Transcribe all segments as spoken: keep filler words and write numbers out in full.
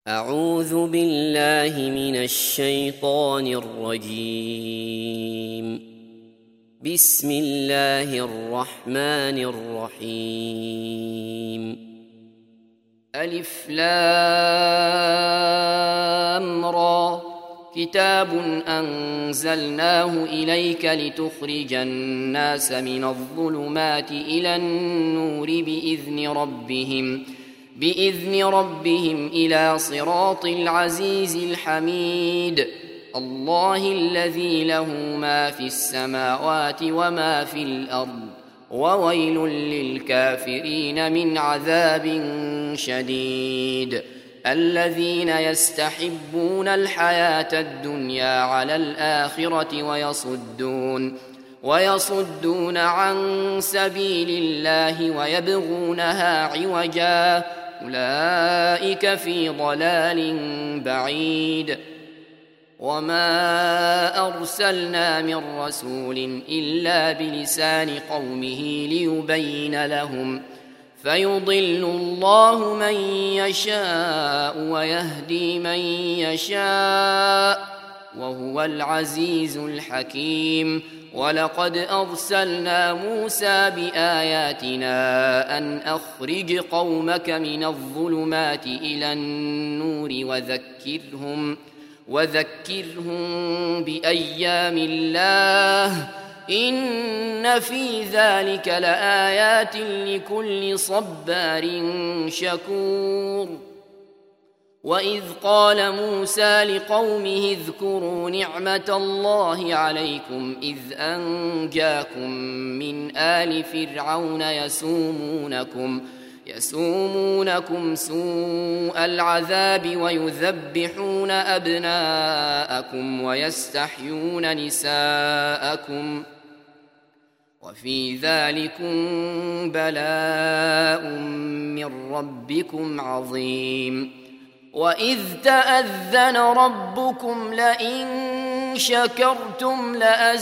أعوذ بالله من الشيطان الرجيم. بسم الله الرحمن الرحيم. ألف لام را كتاب أنزلناه إليك لتخرج الناس من الظلمات إلى النور بإذن ربهم بإذن ربهم إلى صراط العزيز الحميد. الله الذي له ما في السماوات وما في الأرض وويل للكافرين من عذاب شديد. الذين يستحبون الحياة الدنيا على الآخرة ويصدون ويصدون عن سبيل الله ويبغونها عوجا أولئك في ضلال بعيد. وما أرسلنا من رسول إلا بلسان قومه ليبين لهم فيضل الله من يشاء ويهدي من يشاء وهو العزيز الحكيم. ولقد أرسلنا موسى بآياتنا أن أخرج قومك من الظلمات إلى النور وذكرهم وذكرهم بأيام الله إن في ذلك لآيات لكل صبار شكور. وإذ قال موسى لقومه اذكروا نعمة الله عليكم إذ أنجاكم من آل فرعون يسومونكم يسومونكم سوء العذاب ويذبحون أبناءكم ويستحيون نساءكم وفي ذلكم بلاء من ربكم عظيم. وإذ تأذن ربكم لئن شكرتم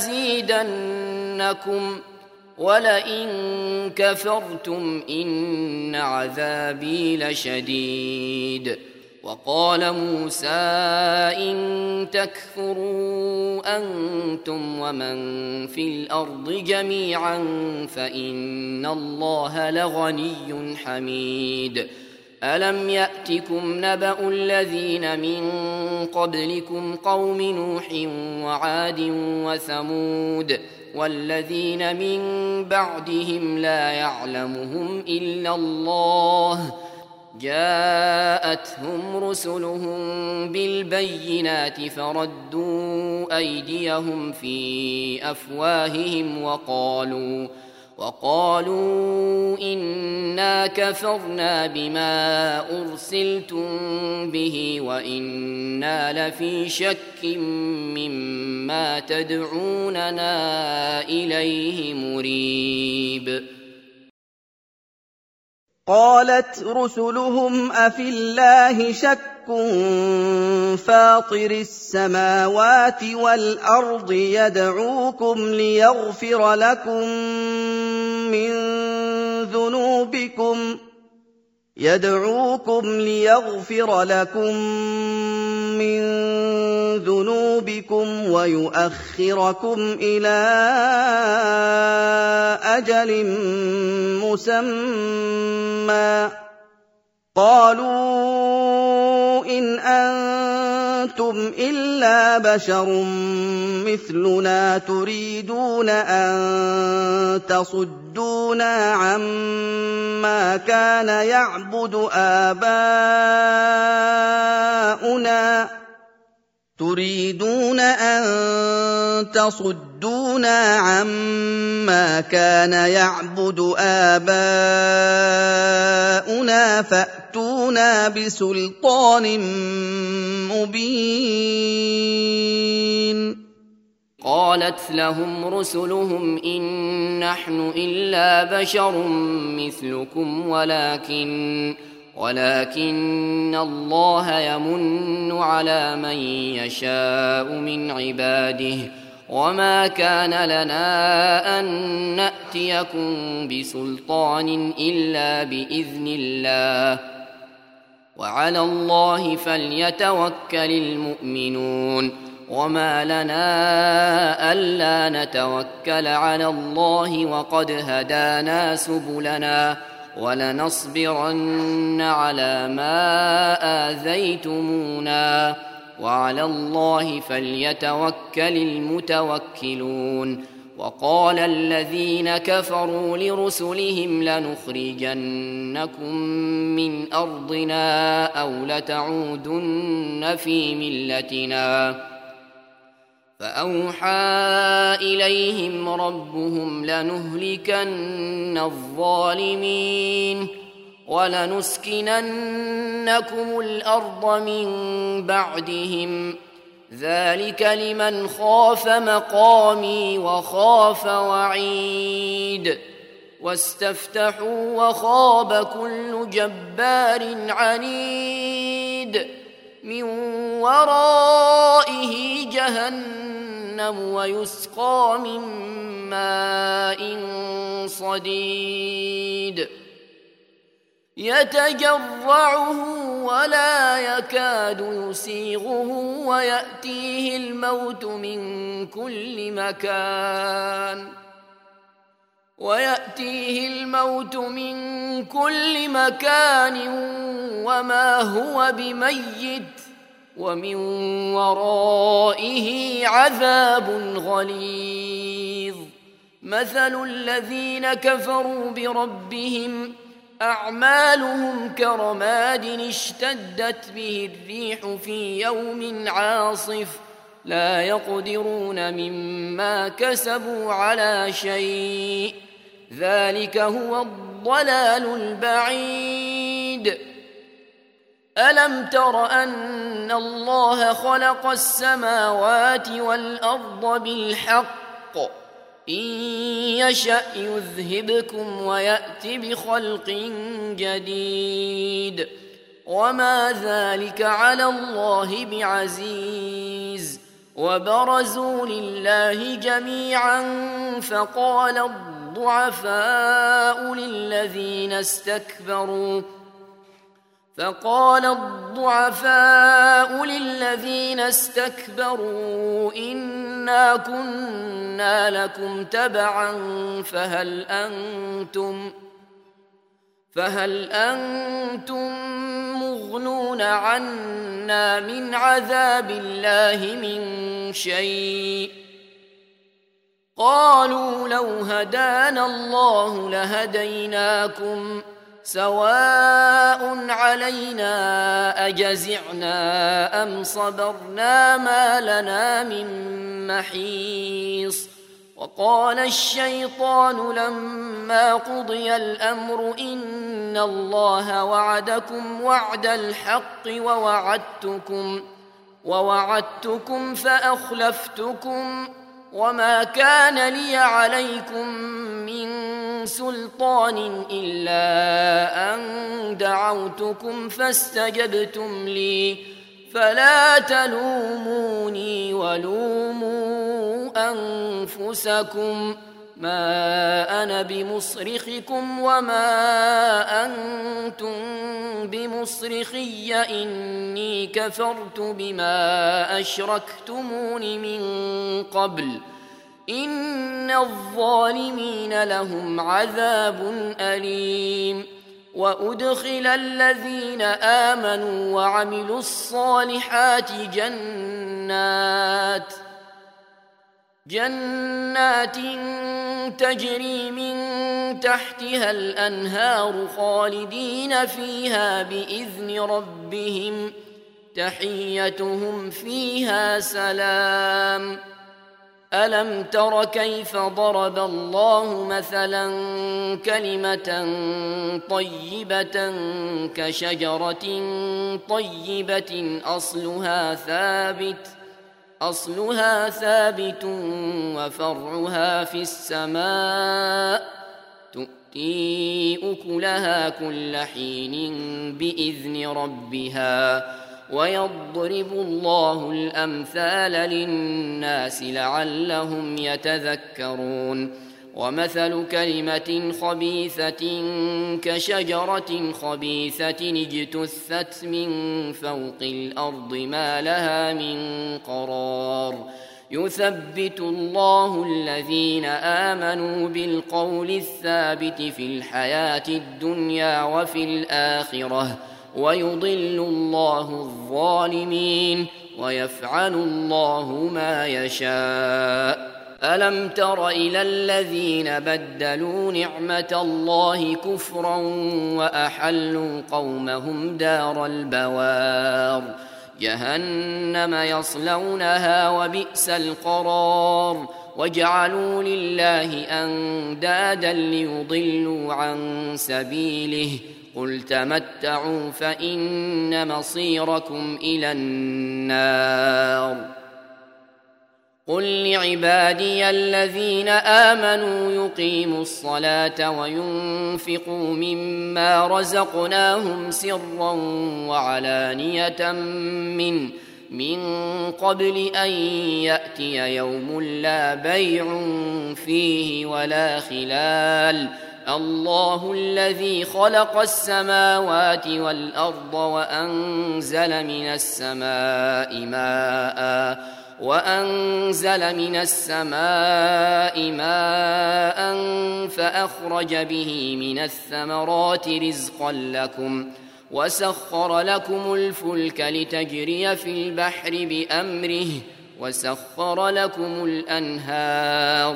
لأزيدنكم ولئن كفرتم إن عذابي لشديد. وقال موسى إن تكفروا أنتم ومن في الأرض جميعا فإن الله لغني حميد. ألم يأتكم نبأ الذين من قبلكم قوم نوح وعاد وثمود والذين من بعدهم لا يعلمهم إلا الله جاءتهم رسلهم بالبينات فردوا أيديهم في أفواههم وقالوا وقالوا إنا كفرنا بما أرسلتم به وإنا لفي شك مما تدعوننا إليه مريب. قالت رسلهم أفي الله شك فاطر السماوات والأرض يدعوكم ليغفر لكم من ذنوبكم يدعوكم ليغفر لكم من ذنوبكم ويؤخركم إلى أجل مسمى. قالوا إن أنتم إلا بشر مثلنا تريدون أن تصدونا عما كان يعبد آباؤنا تريدون أن تصدونا عما كان يعبد آباؤنا فأتونا بسلطان مبين. قالت لهم رسلهم إن نحن إلا بشر مثلكم ولكن ولكن الله يمن على من يشاء من عباده وما كان لنا أن نأتيكم بسلطان إلا بإذن الله وعلى الله فليتوكل المؤمنون وما لنا ألا نتوكل على الله وقد هدانا سبلنا ولنصبرن على ما آذيتمونا وعلى الله فليتوكل المتوكلون وقال الذين كفروا لرسلهم لنخرجنكم من أرضنا أو لتعودن في ملتنا فأوحى إليهم ربهم لنهلكن الظالمين ولنسكننكم الأرض من بعدهم ذلك لمن خاف مقامي وخاف وعيد واستفتحوا وخاب كل جبار عنيد من ورائه جهنم ويسقى من ماء صديد يتجرعه ولا يكاد يسيغه ويأتيه الموت من كل مكان ويأتيه الموت من كل مكان وما هو بميت ومن ورائه عذاب غليظ مثل الذين كفروا بربهم أعمالهم كرماد اشتدت به الريح في يوم عاصف لا يقدرون مما كسبوا على شيء ذلك هو الضلال البعيد ألم تر أن الله خلق السماوات والأرض بالحق إن يشأ يذهبكم ويأت بخلق جديد وما ذلك على الله بعزيز وبرزوا لله جميعا فقال الضعفاء للذين استكبروا فقال الضعفاء للذين استكبروا إنا كنا لكم تبعا فهل أنتم فهل أنتم مغنون عنا من عذاب الله من شيء قالوا لو هدانا الله لهديناكم سواء علينا أجزعنا أم صبرنا ما لنا من محيص وقال الشيطان لما قضي الأمر إن الله وعدكم وعد الحق ووعدتكم ووعدتكم فأخلفتكم وما كان لي عليكم من سلطان إلا أن دعوتكم فاستجبتم لي فلا تلوموني ولوموا أنفسكم ما أنا بمصرخكم وما أنتم بمصرخي إني كفرت بما أشركتمون من قبل إن الظالمين لهم عذاب أليم وأدخل الذين آمنوا وعملوا الصالحات جنات جنات تجري من تحتها الأنهار خالدين فيها بإذن ربهم تحيتهم فيها سلام ألم تر كيف ضرب الله مثلا كلمة طيبة كشجرة طيبة أصلها ثابت أصلها ثابت وفرعها في السماء تؤتي أكلها كل حين بإذن ربها ويضرب الله الأمثال للناس لعلهم يتذكرون ومثل كلمة خبيثة كشجرة خبيثة اجتثت من فوق الأرض ما لها من قرار يثبت الله الذين آمنوا بالقول الثابت في الحياة الدنيا وفي الآخرة ويضل الله الظالمين ويفعل الله ما يشاء. ألم تر إلى الذين بدلوا نعمة الله كفرا وأحلوا قومهم دار البوار جهنم يصلونها وبئس القرار وجعلوا لله أندادا ليضلوا عن سبيله قل تمتعوا فإن مصيركم إلى النار. قل لعبادي الذين آمنوا يقيموا الصلاة وينفقوا مما رزقناهم سرا وعلانية من من قبل أن يأتي يوم لا بيع فيه ولا خلال الله الذي خلق السماوات والأرض وأنزل من السماء ماء وأنزل من السماء ماء فأخرج به من الثمرات رزقا لكم وسخر لكم الفلك لتجري في البحر بأمره وسخر لكم الأنهار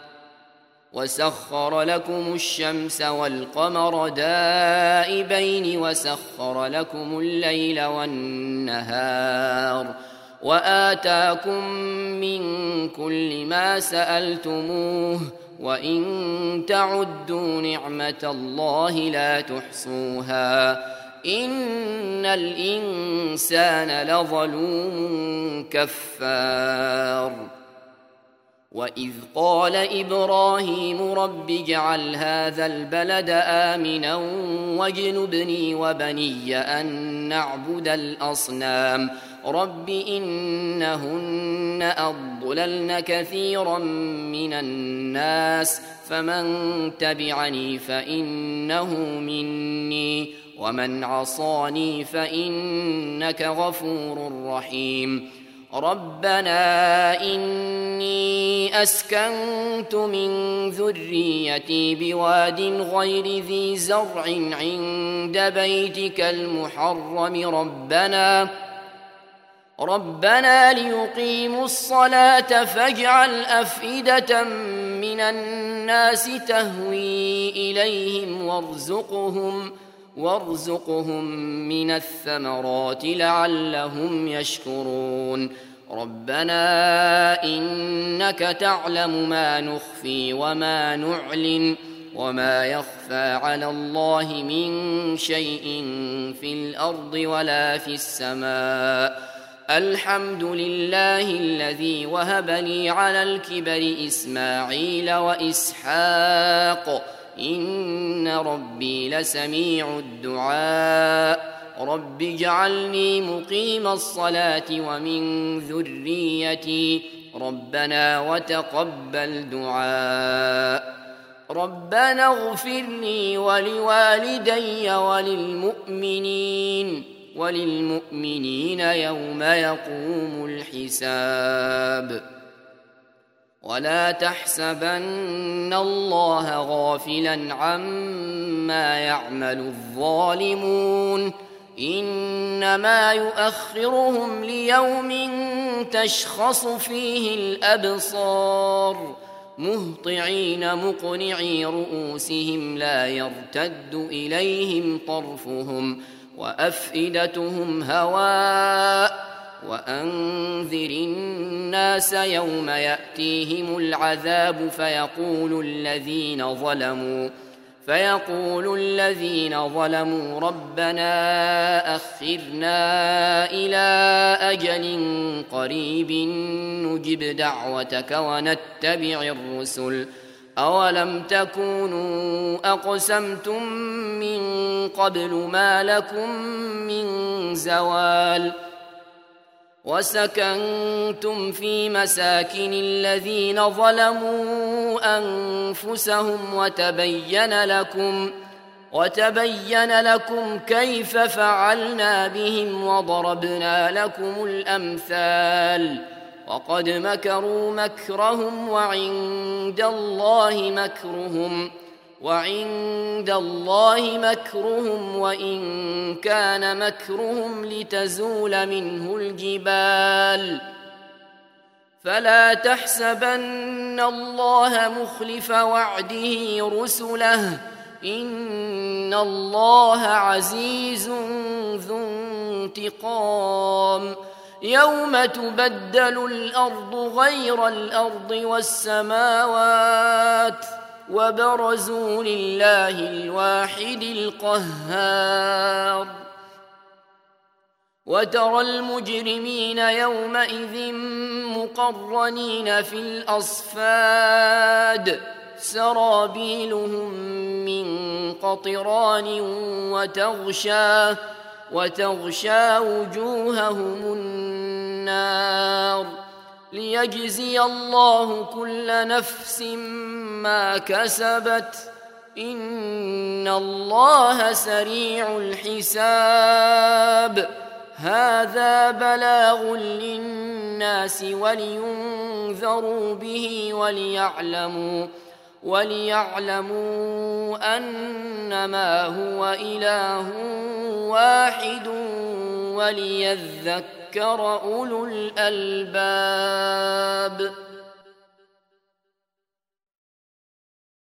وسخر لكم الشمس والقمر دائبين وسخر لكم الليل والنهار وآتاكم من كل ما سألتموه وإن تعدوا نعمة الله لا تحصوها إن الإنسان لظلوم كفار. وإذ قال إبراهيم رب اجعل هذا البلد آمنا واجنبني وبني أن نعبد الأصنام رب إنهن أضللن كثيرا من الناس فمن تبعني فإنه مني ومن عصاني فإنك غفور رحيم. ربنا إني أسكنت من ذريتي بواد غير ذي زرع عند بيتك المحرم ربنا ربنا ليقيموا الصلاة فاجعل أفئدة من الناس تهوي إليهم وارزقهم وارزقهم من الثمرات لعلهم يشكرون. ربنا إنك تعلم ما نخفي وما نعلن وما يخفى على الله من شيء في الأرض ولا في السماء. الحمد لله الذي وهب لي على الكبر إسماعيل وإسحاق إن ربي لسميع الدعاء. رب اجعلني مقيم الصلاة ومن ذريتي ربنا وتقبل دعاء. ربنا اغفر لي ولوالدي وللمؤمنين وللمؤمنين يوم يقوم الحساب. ولا تحسبن الله غافلا عما يعمل الظالمون إنما يؤخرهم ليوم تشخص فيه الأبصار مهطعين مقنعي رؤوسهم لا يرتد إليهم طرفهم وأفئدتهم هواء. وأنذر الناس يوم يأتيهم العذاب فيقول الذين ظلموا فيقول الذين ظلموا ربنا أخرنا إلى أجل قريب نجب دعوتك ونتبع الرسل أولم تكونوا أقسمتم من قبل ما لكم من زوال. وسكنتم في مساكن الذين ظلموا أنفسهم وتبين لكم وتبين لكم كيف فعلنا بهم وضربنا لكم الأمثال وقد مكروا مكرهم وعند الله مكرهم وعند الله مكرهم وإن كان مكرهم لتزول منه الجبال فلا تحسبن الله مخلف وعده رسله إن الله عزيز ذو انتقام يوم تبدل الأرض غير الأرض والسماوات وبرزوا لله الواحد القهار وترى المجرمين يومئذ مقرنين في الأصفاد سرابيلهم من قطران وتغشى وتغشى وجوههم النار ليجزي الله كل نفس ما كسبت إن الله سريع الحساب هذا بلاغ للناس ولينذروا به وليعلموا وليعلموا أنما هو إله واحد وليذكر أولو الألباب